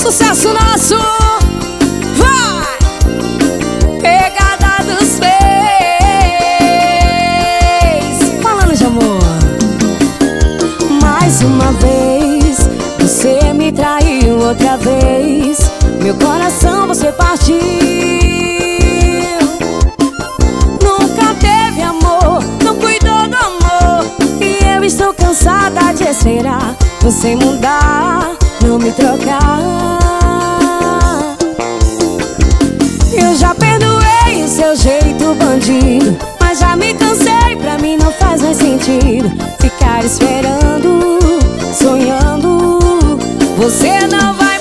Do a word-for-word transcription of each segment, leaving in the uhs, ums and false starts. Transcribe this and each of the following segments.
sucesso nosso. Vai! Pegada dos Fez. Falando de amor. Mais uma vez você me traiu, outra vez meu coração você partiu. Nunca teve amor, não cuidou do amor, e eu estou cansada de esperar você mudar, não me trocar. Eu já perdoei o seu jeito bandido, mas já me cansei, pra mim não faz mais sentido ficar esperando, sonhando. Você não vai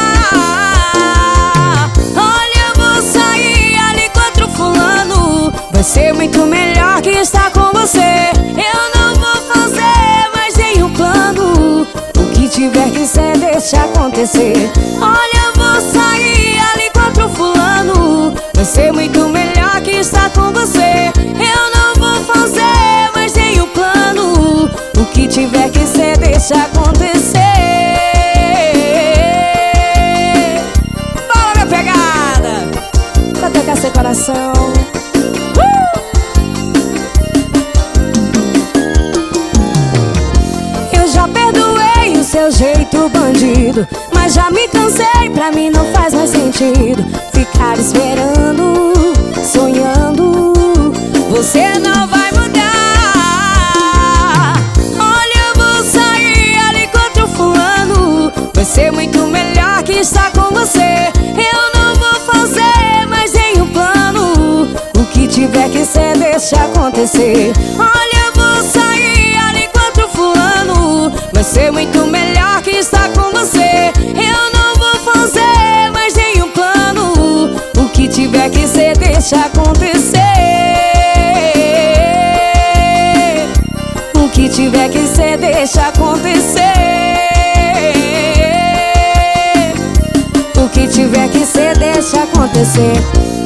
mudar. Olha, eu vou sair ali com outro fulano, vai ser muito melhor que estar com você. Eu não vou fazer mais nenhum plano, o que tiver que ser deixa acontecer. Olha, eu vou sair ali com outro fulano, vai ser muito melhor que estar com você. Eu não vou fazer mais nenhum plano, o que tiver que ser deixa acontecer. Bora, minha pegada, pra tocar seu coração. uh! Eu já perdoei o seu jeito bandido, mas já me cansei, pra mim não faz mais sentido ficar esperando, sonhando. Você não vai mudar. Olha, eu vou sair ali com outro fulano, vai ser muito melhor que estar com você. Eu não vou fazer mais nenhum plano, o que tiver que ser deixa acontecer. Olha, eu vou sair ali com outro fulano, vai ser muito melhor que estar com você. Eu não vou fazer mais nenhum plano, o que tiver que ser deixa acontecer. O que tiver que ser deixa acontecer. O que tiver que ser deixa acontecer.